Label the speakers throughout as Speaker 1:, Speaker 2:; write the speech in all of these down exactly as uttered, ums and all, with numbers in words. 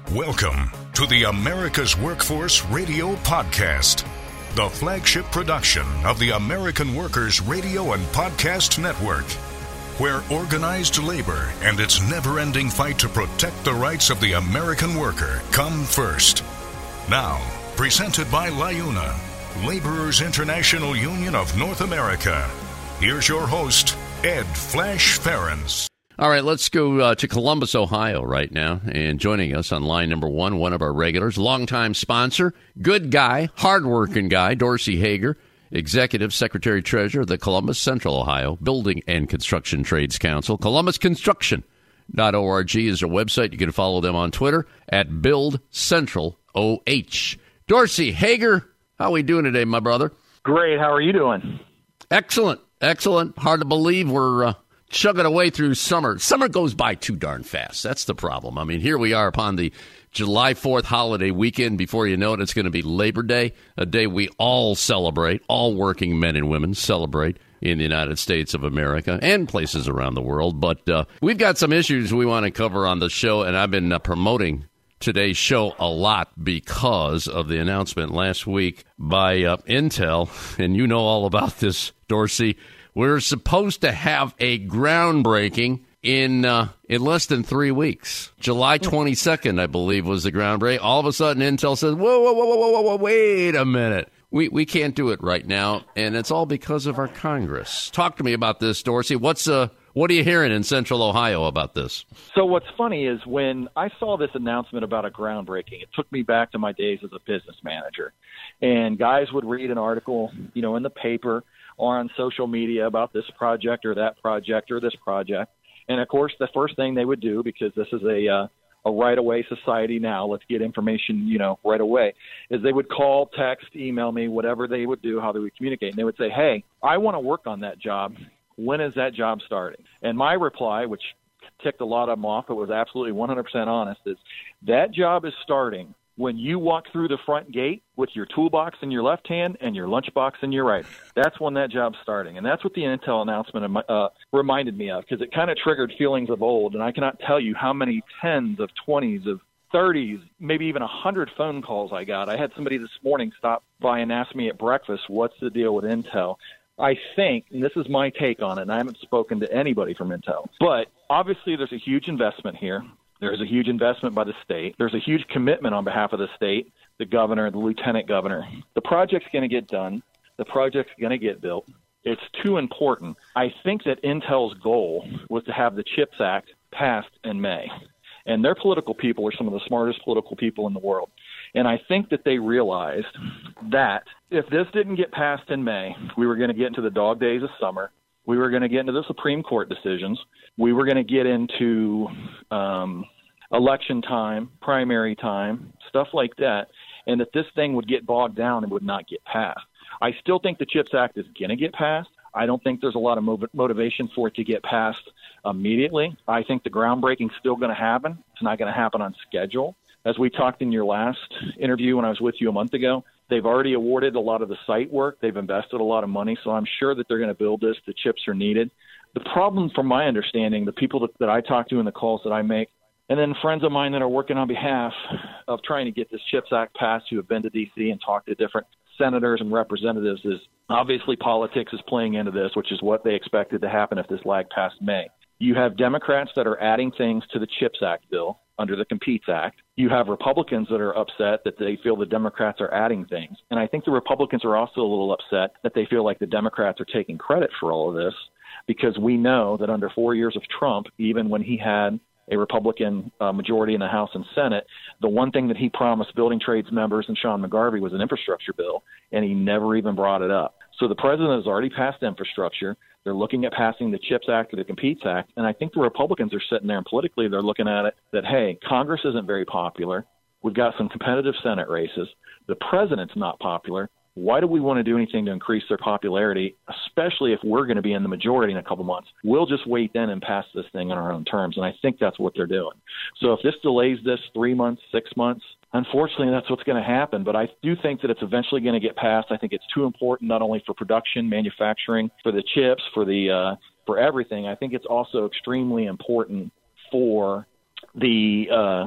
Speaker 1: Welcome to the America's Workforce Radio Podcast, the flagship production of the American Workers Radio and Podcast Network, where organized labor and its never-ending fight to protect the rights of the American worker come first. Now, presented by LIUNA, Laborers International Union of North America. Here's your host, Ed Flash Ferens.
Speaker 2: All right, let's go uh, to Columbus, Ohio right now. And joining us on line number one, one of our regulars, longtime sponsor, good guy, hardworking guy, Dorsey Hager, Executive Secretary Treasurer of the Columbus Central Ohio Building and Construction Trades Council. Columbus Construction dot org is their website. You can follow them on Twitter at Build Central O H. Dorsey Hager, how are we doing today, my brother?
Speaker 3: Great. How are you doing?
Speaker 2: Excellent. Excellent. Hard to believe we're uh, chugging away through summer. Summer goes by too darn fast. That's the problem. I mean, here we are upon the July fourth holiday weekend. Before you know it, it's going to be Labor Day, a day we all celebrate, all working men and women celebrate in the United States of America and places around the world. But uh, we've got some issues we want to cover on the show, and I've been uh, promoting today's show a lot because of the announcement last week by uh, Intel, and you know all about this, Dorsey. We're supposed to have a groundbreaking in uh, in less than three weeks. July twenty-second, I believe, was the groundbreak. All of a sudden, Intel says, whoa, whoa, whoa, whoa, whoa, whoa, wait a minute. We we can't do it right now, and it's all because of our Congress. Talk to me about this, Dorsey. What's uh what are you hearing in Central Ohio about this?
Speaker 3: So what's funny is when I saw this announcement about a groundbreaking, it took me back to my days as a business manager. And guys would read an article, you know, in the paper or on social media about this project or that project or this project. And, of course, the first thing they would do, because this is a uh, a right-away society now, let's get information, you know, right away, is they would call, text, email me, whatever they would do, how they would communicate. And they would say, hey, I want to work on that job. When is that job starting? And my reply, which ticked a lot of them off, but was absolutely one hundred percent honest, is that job is starting when you walk through the front gate with your toolbox in your left hand and your lunchbox in your right. That's when that job's starting. And that's what the Intel announcement uh, reminded me of, because it kind of triggered feelings of old. And I cannot tell you how many tens of twenties of thirties, maybe even one hundred phone calls I got. I had somebody this morning stop by and ask me at breakfast, what's the deal with Intel? I think, and this is my take on it, and I haven't spoken to anybody from Intel, but obviously there's a huge investment here. There's a huge investment by the state. There's a huge commitment on behalf of the state, the governor, the lieutenant governor. The project's going to get done. The project's going to get built. It's too important. I think that Intel's goal was to have the CHIPS Act passed in May. And their political people are some of the smartest political people in the world. And I think that they realized that if this didn't get passed in May, we were going to get into the dog days of summer. We were going to get into the Supreme Court decisions. We were going to get into um, election time, primary time, stuff like that, and that this thing would get bogged down and would not get passed. I still think the CHIPS Act is going to get passed. I don't think there's a lot of mov- motivation for it to get passed immediately. I think the groundbreaking is still going to happen. It's not going to happen on schedule. As we talked in your last interview when I was with you a month ago, they've already awarded a lot of the site work. They've invested a lot of money, so I'm sure that they're going to build this. The chips are needed. The problem, from my understanding, the people that, that I talk to and the calls that I make, and then friends of mine that are working on behalf of trying to get this CHIPS Act passed who have been to D C and talked to different senators and representatives, is obviously politics is playing into this, which is what they expected to happen if this lag passed May. You have Democrats that are adding things to the CHIPS Act bill under the Competes Act. You have Republicans that are upset that they feel the Democrats are adding things. And I think the Republicans are also a little upset that they feel like the Democrats are taking credit for all of this, because we know that under four years of Trump, even when he had a Republican uh, majority in the House and Senate, the one thing that he promised building trades members and Sean McGarvey was an infrastructure bill, and he never even brought it up. So the president has already passed infrastructure. They're looking at passing the CHIPS Act or the Competes Act, and I think the Republicans are sitting there and politically they're looking at it that, hey, Congress isn't very popular. We've got some competitive Senate races. The president's not popular. Why do we want to do anything to increase their popularity, especially if we're going to be in the majority in a couple months? We'll just wait then and pass this thing on our own terms, and I think that's what they're doing. So if this delays this three months, six months, unfortunately that's what's going to happen. But I do think that it's eventually going to get passed. I think it's too important not only for production, manufacturing, for the chips, for the uh, for everything. I think it's also extremely important for the uh,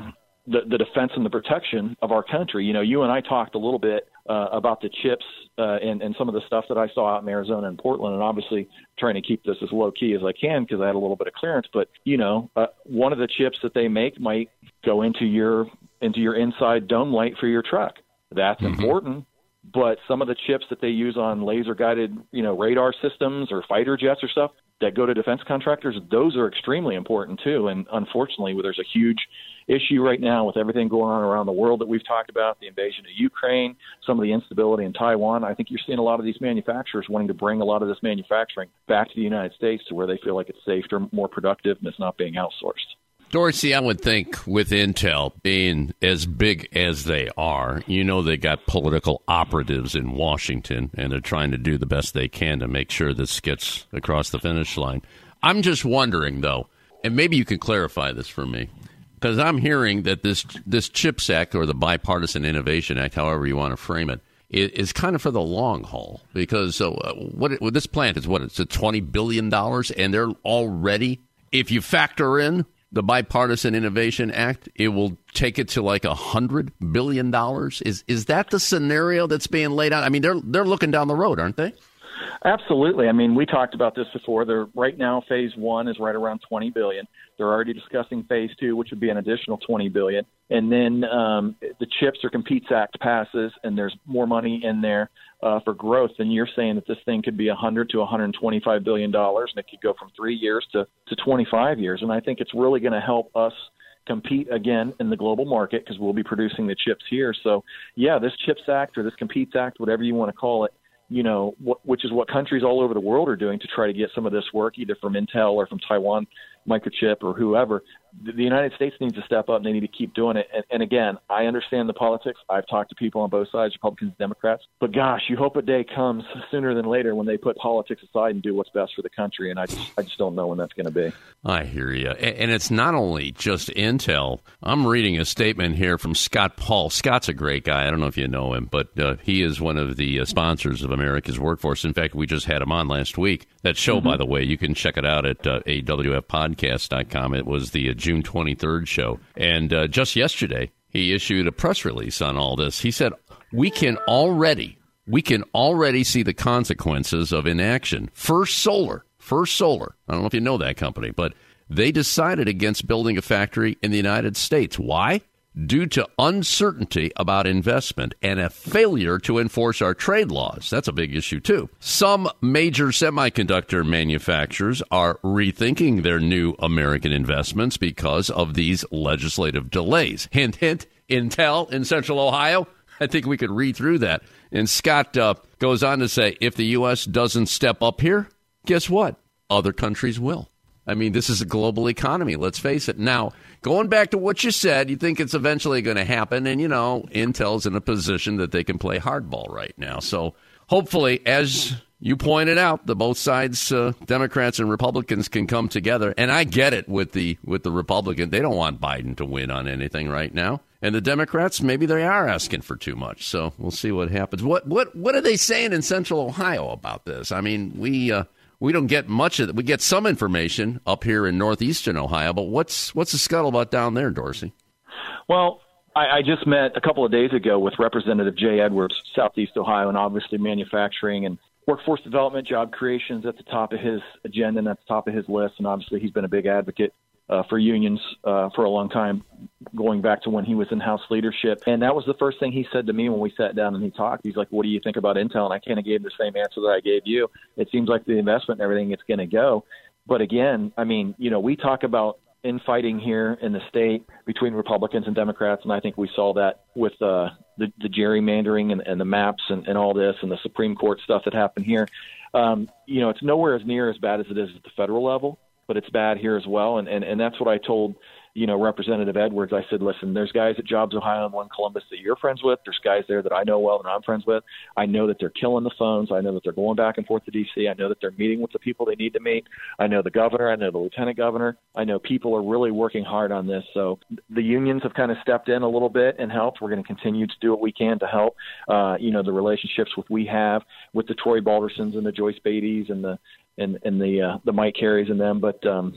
Speaker 3: the, the defense and the protection of our country. You know, you and I talked a little bit uh, about the chips uh, and, and some of the stuff that I saw out in Arizona and Portland, and obviously trying to keep this as low key as I can because I had a little bit of clearance. But, you know, uh, one of the chips that they make might go into your into your inside dome light for your truck. That's mm-hmm. important. But some of the chips that they use on laser-guided, you know, radar systems or fighter jets or stuff that go to defense contractors, those are extremely important too. And unfortunately, there's a huge issue right now with everything going on around the world that we've talked about, the invasion of Ukraine, some of the instability in Taiwan. I think you're seeing a lot of these manufacturers wanting to bring a lot of this manufacturing back to the United States to where they feel like it's safer, more productive, and it's not being outsourced.
Speaker 2: Dorsey, I would think with Intel being as big as they are, you know they got political operatives in Washington, and they're trying to do the best they can to make sure this gets across the finish line. I'm just wondering, though, and maybe you can clarify this for me, because I'm hearing that this this CHIPS Act, or the Bipartisan Innovation Act, however you want to frame it, is kind of for the long haul. Because uh, what it, well, this plant is, what, it's a twenty billion dollars, and they're already, if you factor in the Bipartisan Innovation Act, it will take it to like one hundred billion dollars. Is is that the scenario that's being laid out? I mean, they're they're looking down the road, aren't they?
Speaker 3: Absolutely. I mean, we talked about this before. They're right now, phase one is right around twenty billion dollars. They're already discussing phase two, which would be an additional twenty billion dollars. And then um, the CHIPS or Competes Act passes, and there's more money in there uh, for growth. And you're saying that this thing could be one hundred to one hundred twenty-five billion dollars, and it could go from three years to, to twenty-five years. And I think it's really going to help us compete again in the global market because we'll be producing the chips here. So, yeah, this CHIPS Act or this Competes Act, whatever you want to call it, you know, wh- which is what countries all over the world are doing to try to get some of this work, either from Intel or from Taiwan Microchip or whoever. The, the United States needs to step up, and they need to keep doing it. And, and again, I understand the politics. I've talked to people on both sides, Republicans and Democrats. But gosh, you hope a day comes sooner than later when they put politics aside and do what's best for the country. And I just, I just don't know when that's going to be.
Speaker 2: I hear you. And it's not only just Intel. I'm reading a statement here from Scott Paul. Scott's a great guy. I don't know if you know him, but uh, he is one of the uh, sponsors of America's Workforce. In fact, we just had him on last week. That show, mm-hmm. by the way, you can check it out at uh, A W F podcast dot com. It was the uh, June twenty-third show. And uh, just yesterday, he issued a press release on all this. He said, we can already, we can already see the consequences of inaction. First Solar, First Solar, I don't know if you know that company, but they decided against building a factory in the United States. Why? Due to uncertainty about investment and a failure to enforce our trade laws. That's a big issue, too. Some major semiconductor manufacturers are rethinking their new American investments because of these legislative delays. Hint, hint, Intel in Central Ohio. I think we could read through that. And Scott uh, goes on to say, if the U S doesn't step up here, guess what? Other countries will. I mean, this is a global economy, let's face it. Now, going back to what you said, you think it's eventually going to happen. And, you know, Intel's in a position that they can play hardball right now. So hopefully, as you pointed out, the both sides, uh, Democrats and Republicans, can come together. And I get it with the with the Republican. They don't want Biden to win on anything right now. And the Democrats, maybe they are asking for too much. So we'll see what happens. What what what are they saying in Central Ohio about this? I mean, we uh, we don't get much of it. We get some information up here in northeastern Ohio, but what's what's the scuttlebutt down there, Dorsey?
Speaker 3: Well, I, I just met a couple of days ago with Representative Jay Edwards, Southeast Ohio, and obviously manufacturing and workforce development, job creation is at the top of his agenda and at the top of his list. And obviously he's been a big advocate uh, for unions uh, for a long time, going back to when he was in House leadership. And that was the first thing he said to me when we sat down and he talked. He's like, what do you think about Intel? And I kind of gave the same answer that I gave you. It seems like the investment and everything, it's going to go. But again, I mean, you know, we talk about infighting here in the state between Republicans and Democrats, and I think we saw that with uh, the, the gerrymandering and, and the maps and, and all this and the Supreme Court stuff that happened here. Um, you know, it's nowhere as near as bad as it is at the federal level, but it's bad here as well. And, and, and that's what I told, you know, Representative Edwards. I said, listen, there's guys at Jobs Ohio and One Columbus that you're friends with. There's guys there that I know well and I'm friends with. I know that they're killing the phones. I know that they're going back and forth to D C. I know that they're meeting with the people they need to meet. I know the governor. I know the lieutenant governor. I know people are really working hard on this. So the unions have kind of stepped in a little bit and helped. We're going to continue to do what we can to help, uh, you know, the relationships with we have with the Troy Baldersons and the Joyce Beatties and the and, and the uh, the Mike Carries and them. But, um,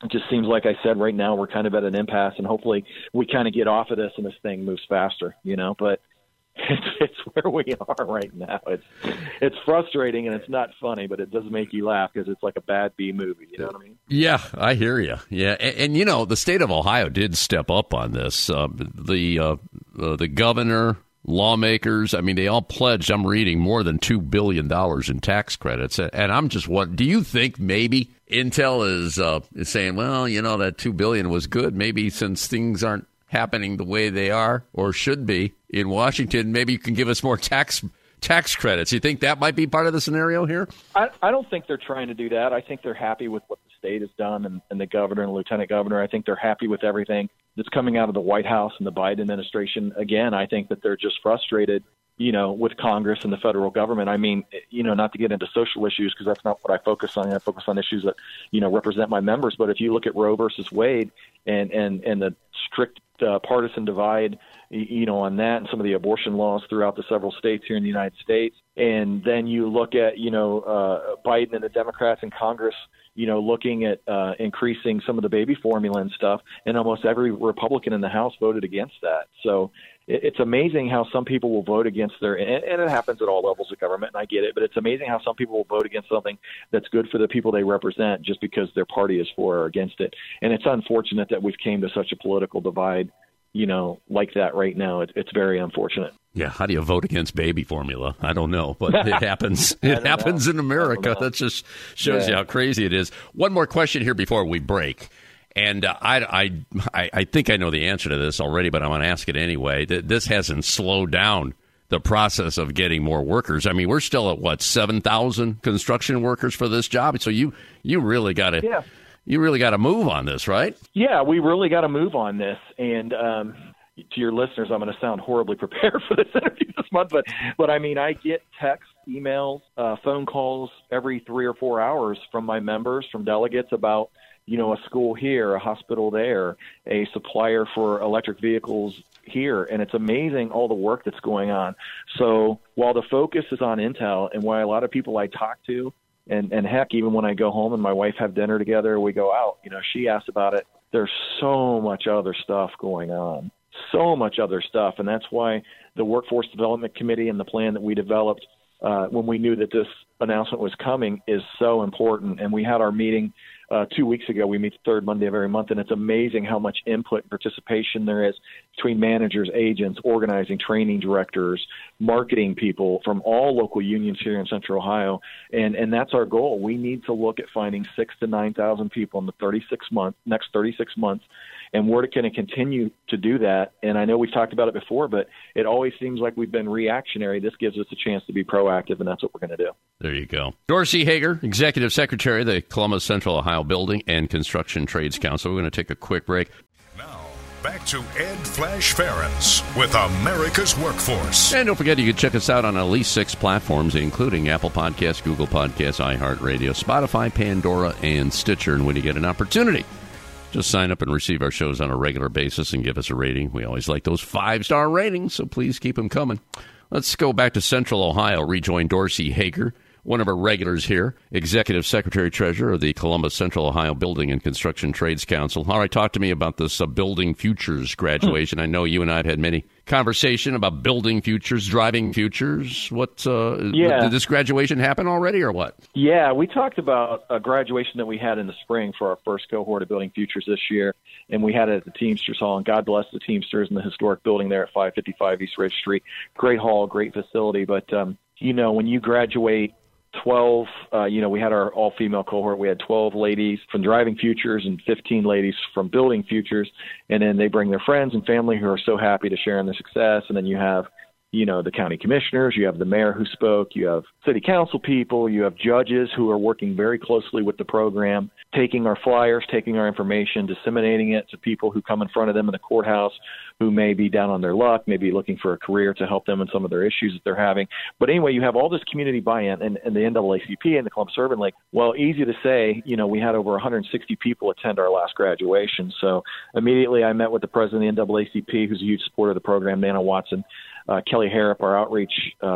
Speaker 3: it just seems like I said right now we're kind of at an impasse, and hopefully we kind of get off of this and this thing moves faster, you know. But it's, it's where we are right now. It's it's frustrating and it's not funny, but it does make you laugh because it's like a bad B movie. You know what I mean?
Speaker 2: Yeah, I hear you. Yeah, and, and you know the state of Ohio did step up on this. Uh, the uh, uh, the governor, lawmakers, I mean, they all pledged, I'm reading, more than two billion dollars in tax credits. And I'm just wondering, do you think maybe Intel is, uh, is saying, well, you know, that two billion dollars was good. Maybe since things aren't happening the way they are or should be in Washington, maybe you can give us more tax tax credits. You think that might be part of the scenario here?
Speaker 3: I, I don't think they're trying to do that. I think they're happy with what the state has done and, and the governor and the lieutenant governor. I think they're happy with everything that's coming out of the White House and the Biden administration. Again, I think that they're just frustrated, you know, with Congress and the federal government. I mean, you know, not to get into social issues because that's not what I focus on. I focus on issues that, you know, represent my members. But if you look at Roe versus Wade and, and, and the strict uh, partisan divide, you know, on that and some of the abortion laws throughout the several states here in the United States, and then you look at, you know, uh, Biden and the Democrats in Congress, you know, looking at uh, increasing some of the baby formula and stuff, and almost every Republican in the House voted against that. So it, it's amazing how some people will vote against their, and, and it happens at all levels of government, and I get it, but it's amazing how some people will vote against something that's good for the people they represent just because their party is for or against it. And it's unfortunate that we've came to such a political divide, you know, like that right now. It, it's very unfortunate.
Speaker 2: Yeah, how do you vote against baby formula? I don't know, but it happens. It happens know. in America. That just shows yeah. you how crazy it is. One more question here before we break. And uh, I, I, I think I know the answer to this already, but I want to ask it anyway. This hasn't slowed down the process of getting more workers. I mean, we're still at, what, seven thousand construction workers for this job? So you, you really got to... Yeah. You really got to move on this, right?
Speaker 3: Yeah, we really got to move on this. And um, to your listeners, I'm going to sound horribly prepared for this interview this month, but but I mean, I get texts, emails, uh, phone calls every three or four hours from my members, from delegates about, you know, a school here, a hospital there, a supplier for electric vehicles here. And it's amazing all the work that's going on. So while the focus is on Intel, and why a lot of people I talk to, And, and heck, even when I go home and my wife have dinner together, we go out, you know, she asks about it. There's so much other stuff going on, so much other stuff. And that's why the Workforce Development Committee and the plan that we developed uh, when we knew that this announcement was coming is so important. And we had our meeting uh, two weeks ago. We meet the third Monday of every month, and it's amazing how much input and participation there is between managers, agents, organizing, training directors, marketing people from all local unions here in Central Ohio. And, and that's our goal. We need to look at finding six to nine thousand people in the thirty-six months, next thirty-six months. And we're going to continue to do that. And I know we've talked about it before, but it always seems like we've been reactionary. This gives us a chance to be proactive, and that's what we're going to do.
Speaker 2: There you go. Dorsey Hager, Executive Secretary of the Columbus Central Ohio Building and Construction Trades Council. We're going to take a quick break.
Speaker 1: Now, back to Ed Flash Ferentz with America's Workforce.
Speaker 2: And don't forget, you can check us out on at least six platforms, including Apple Podcasts, Google Podcasts, iHeartRadio, Spotify, Pandora, and Stitcher. And when you get an opportunity, just sign up and receive our shows on a regular basis and give us a rating. We always like those five-star ratings, so please keep them coming. Let's go back to Central Ohio, rejoin Dorsey Hager, one of our regulars here, Executive Secretary Treasurer of the Columbus Central Ohio Building and Construction Trades Council. All right, talk to me about this uh, Building Futures graduation. I know you and I have had many conversation about building futures, driving futures. What uh,
Speaker 3: yeah.
Speaker 2: did this graduation happen already or what?
Speaker 3: Yeah, we talked about a graduation that we had in the spring for our first cohort of Building Futures this year, and we had it at the Teamsters Hall, and God bless the Teamsters and the historic building there at five fifty-five East Ridge Street. Great hall, great facility, but, um, you know, when you graduate twelve, uh, you know, we had our all-female cohort. We had twelve ladies from Driving Futures and fifteen ladies from Building Futures, and then they bring their friends and family who are so happy to share in their success, and then you have, you know, the county commissioners, you have the mayor who spoke, you have city council people, you have judges who are working very closely with the program, taking our flyers, taking our information, disseminating it to people who come in front of them in the courthouse who may be down on their luck, maybe looking for a career to help them in some of their issues that they're having. But anyway, you have all this community buy-in, and, and the N double A C P and the Columbus Urban League. Well, easy to say, you know, we had over one hundred sixty people attend our last graduation. So immediately I met with the president of the N double A C P, who's a huge supporter of the program, Nana Watson, uh, Kelly Harrop, our outreach uh,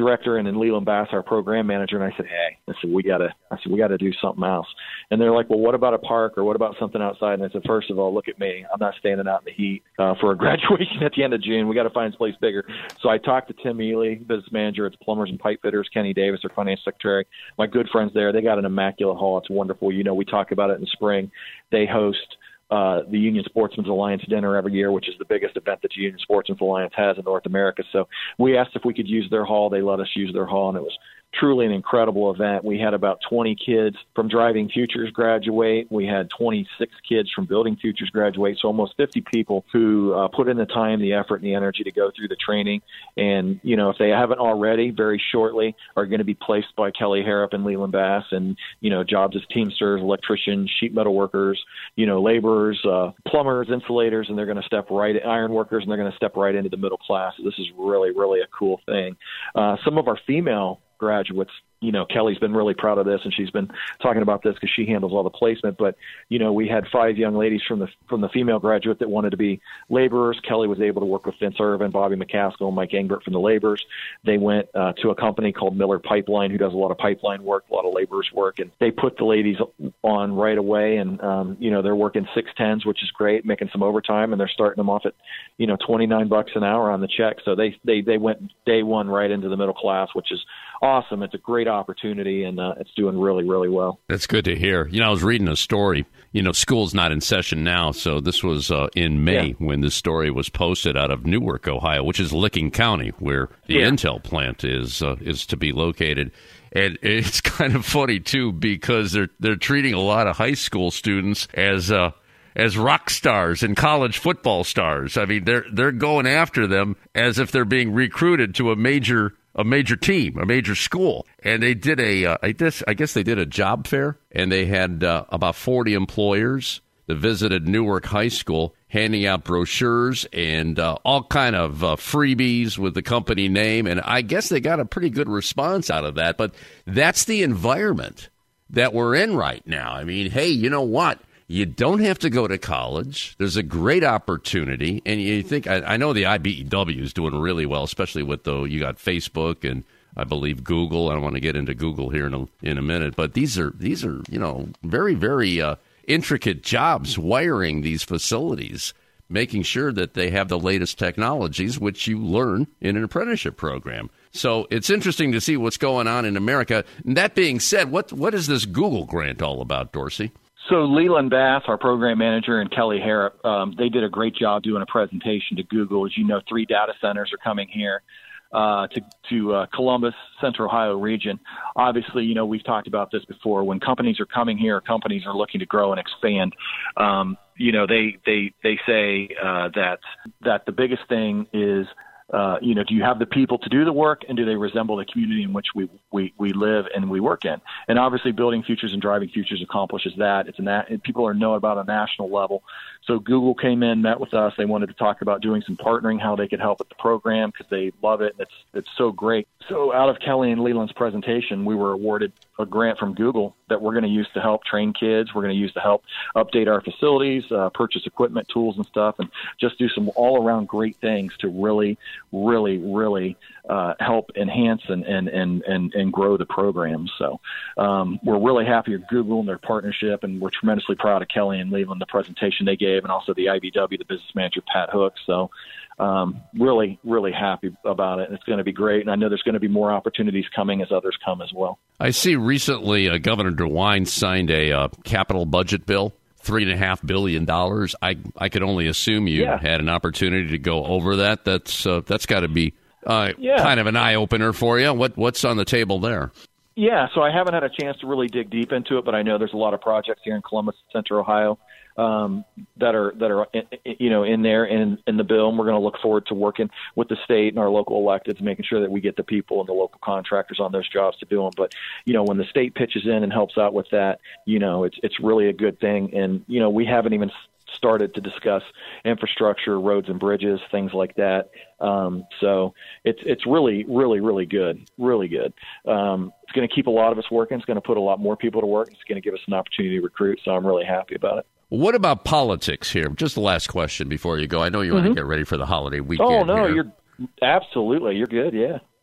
Speaker 3: director and then Leland Bass, our program manager, and I said, hey, I said, we gotta, I said, we gotta do something else. And they're like, well, what about a park or what about something outside? And I said, first of all, look at me. I'm not standing out in the heat uh, for a graduation at the end of June. We got to find this place bigger. So I talked to Tim Ely, business manager at the Plumbers and Pipe Fitters, Kenny Davis, their finance secretary, my good friends there. They got an immaculate hall. It's wonderful. You know, we talk about it in the spring. They host Uh, the Union Sportsman's Alliance dinner every year, which is the biggest event that the Union Sportsman's Alliance has in North America. So we asked if we could use their hall. They let us use their hall, and it was truly an incredible event. We had about twenty kids from Driving Futures graduate. We had twenty-six kids from Building Futures graduate, so almost fifty people who uh, put in the time, the effort, and the energy to go through the training. And, you know, if they haven't already, very shortly are going to be placed by Kelly Harrop and Leland Bass, and, you know, jobs as teamsters, electricians, sheet metal workers, you know, laborers, uh, plumbers, insulators, and they're going to step right, iron workers, and they're going to step right into the middle class. This is really, really a cool thing. Uh, some of our female graduates, you know, Kelly's been really proud of this, and she's been talking about this because she handles all the placement. But, you know, we had five young ladies from the from the female graduate that wanted to be laborers. Kelly was able to work with Vince Irvin, Bobby McCaskill, and Mike Engbert from the laborers. They went uh, to a company called Miller Pipeline, who does a lot of pipeline work, a lot of laborers work, and they put the ladies on right away. And, um, you know, they're working six tens, which is great, making some overtime, and they're starting them off at, you know, twenty-nine bucks an hour on the check. So they, they, they went day one right into the middle class, which is awesome. It's a great opportunity, and uh, it's doing really, really well.
Speaker 2: That's good to hear. You know, I was reading a story. You know, school's not in session now, so this was uh, in May yeah. when this story was posted out of Newark, Ohio, which is Licking County, where the yeah. Intel plant is uh, is to be located. And it's kind of funny too, because they're they're treating a lot of high school students as uh, as rock stars and college football stars. I mean, they're they're going after them as if they're being recruited to a major. a major team, a major school. And they did a, uh, I guess, I guess they did a job fair, and they had uh, about forty employers that visited Newark High School, handing out brochures and uh, all kind of uh, freebies with the company name. And I guess they got a pretty good response out of that. But that's the environment that we're in right now. I mean, hey, you know what? You don't have to go to college. There's a great opportunity. And you think, I, I know the I B E W is doing really well, especially with, though, you got Facebook and I believe Google. I don't want to get into Google here in a, in a minute. But these are, these are you know, very, very uh, intricate jobs, wiring these facilities, making sure that they have the latest technologies, which you learn in an apprenticeship program. So it's interesting to see what's going on in America. And that being said, what what is this Google grant all about, Dorsey?
Speaker 3: So Leland Bass, our program manager, and Kelly Harrop, um, they did a great job doing a presentation to Google. As you know, three data centers are coming here uh, to, to uh, Columbus, Central Ohio region. Obviously, you know, we've talked about this before. When companies are coming here, companies are looking to grow and expand. Um, you know, they they they say uh, that that the biggest thing is, Uh, you know, do you have the people to do the work, and do they resemble the community in which we, we, we live and we work in? And obviously, Building Futures and Driving Futures accomplishes that. It's a na- people are know about a national level. So Google came in, met with us. They wanted to talk about doing some partnering, how they could help with the program, because they love it. And it's it's so great. So out of Kelly and Leland's presentation, we were awarded a grant from Google that we're going to use to help train kids. We're going to use to help update our facilities, uh, purchase equipment, tools, and stuff, and just do some all-around great things to really, really, really uh, help enhance and, and, and, and, and grow the program. So um, we're really happy with Google and their partnership, and we're tremendously proud of Kelly and Leland, the presentation they gave, and also the I B W, the business manager, Pat Hook. So um, really, really happy about it. It's going to be great, and I know there's going to be more opportunities coming as others come as well.
Speaker 2: I see recently uh, Governor DeWine signed a uh, capital budget bill, three and a half billion dollars. I I could only assume you
Speaker 3: yeah.
Speaker 2: had an opportunity to go over that. That's uh, that's got to be uh,
Speaker 3: yeah.
Speaker 2: kind of an eye opener for you. What what's on the table there?
Speaker 3: Yeah, so I haven't had a chance to really dig deep into it, but I know there's a lot of projects here in Columbus, Central Ohio, um, that are that are you know in there in in the bill, and we're going to look forward to working with the state and our local electeds, making sure that we get the people and the local contractors on those jobs to do them. But you know, when the state pitches in and helps out with that, you know, it's it's really a good thing. And you know, we haven't even started to discuss infrastructure, roads and bridges, things like that. Um, so it's it's really, really, really good, really good. Um, it's going to keep a lot of us working. It's going to put a lot more people to work. It's going to give us an opportunity to recruit. So I'm really happy about it.
Speaker 2: What about politics here? Just the last question before you go. I know you mm-hmm. want to get ready for the holiday weekend.
Speaker 3: Oh, no,
Speaker 2: here.
Speaker 3: you're absolutely. You're good, yeah.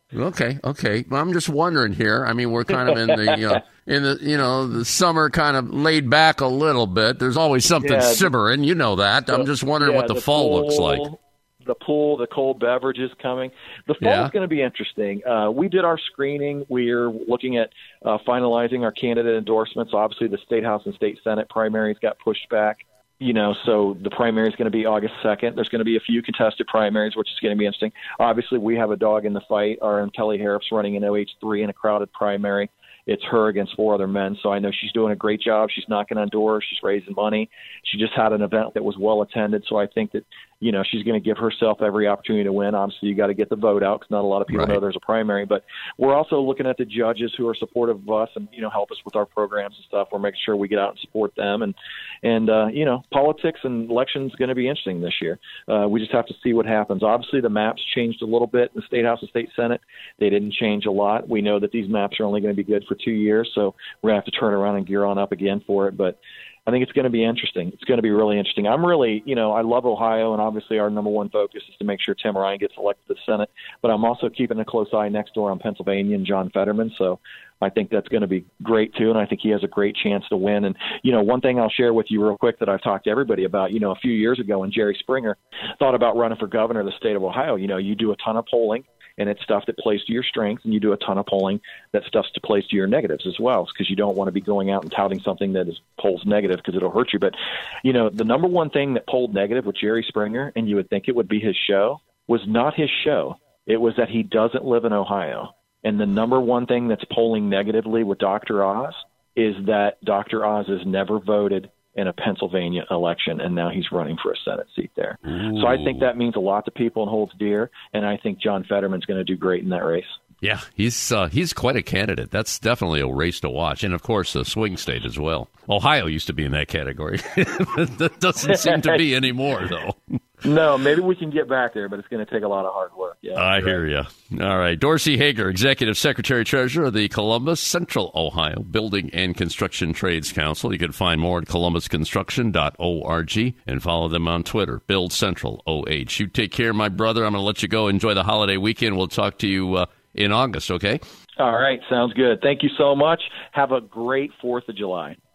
Speaker 2: Okay, okay. Well, I'm just wondering here. I mean, we're kind of in the uh, in the you know the summer, kind of laid back a little bit. There's always something
Speaker 3: yeah,
Speaker 2: simmering, you know that. The, I'm just wondering
Speaker 3: yeah,
Speaker 2: what the,
Speaker 3: the
Speaker 2: fall
Speaker 3: pool,
Speaker 2: looks like.
Speaker 3: The pool, the cold beverages coming. The fall
Speaker 2: Yeah.
Speaker 3: is going to be interesting. Uh, we did our screening. We're looking at uh, finalizing our candidate endorsements. Obviously, the State House and State Senate primaries got pushed back. You know, so the primary is going to be August second. There's going to be a few contested primaries, which is going to be interesting. Obviously, we have a dog in the fight. Our own Kelly Harrop's running in O H three in a crowded primary. It's her against four other men, so I know she's doing a great job. She's knocking on doors. She's raising money. She just had an event that was well attended, so I think that, you know, she's going to give herself every opportunity to win. Obviously, you got to get the vote out because not a lot of people
Speaker 2: Right.
Speaker 3: know there's a primary. But we're also looking at the judges who are supportive of us and, you know, help us with our programs and stuff. We're making sure we get out and support them. And, and uh, you know, politics and elections going to be interesting this year. Uh, we just have to see what happens. Obviously, the maps changed a little bit in the State House and State Senate. They didn't change a lot. We know that these maps are only going to be good for two years, so we're going to have to turn around and gear on up again for it. But I think it's going to be interesting. It's going to be really interesting. I'm really, you know, I love Ohio, and obviously our number one focus is to make sure Tim Ryan gets elected to the Senate. But I'm also keeping a close eye next door on Pennsylvania and John Fetterman. So I think that's going to be great, too, and I think he has a great chance to win. And, you know, one thing I'll share with you real quick that I've talked to everybody about, you know, a few years ago when Jerry Springer thought about running for governor of the state of Ohio, you know, you do a ton of polling, and it's stuff that plays to your strengths, and you do a ton of polling that stuffs to plays to your negatives as well, because you don't want to be going out and touting something that is polls negative because it'll hurt you. But, you know, the number one thing that polled negative with Jerry Springer, and you would think it would be his show, was not his show. It was that he doesn't live in Ohio. And the number one thing that's polling negatively with Doctor Oz is that Doctor Oz has never voted in a Pennsylvania election, and now he's running for a Senate seat there.
Speaker 2: Ooh.
Speaker 3: So I think that means a lot to people and holds dear, and I think John Fetterman's going to do great in that race.
Speaker 2: Yeah, he's uh, he's quite a candidate. That's definitely a race to watch. And, of course, a swing state as well. Ohio used to be in that category. That doesn't seem to be anymore, though.
Speaker 3: No, maybe we can get back there, but it's going to take a lot of hard work. Yeah,
Speaker 2: I
Speaker 3: right.
Speaker 2: hear you. All right. Dorsey Hager, Executive Secretary Treasurer of the Columbus Central Ohio Building and Construction Trades Council. You can find more at columbus construction dot org and follow them on Twitter, Build Central O H. You take care, my brother. I'm going to let you go. Enjoy the holiday weekend. We'll talk to you uh, in August, okay?
Speaker 3: All right. Sounds good. Thank you so much. Have a great fourth of July.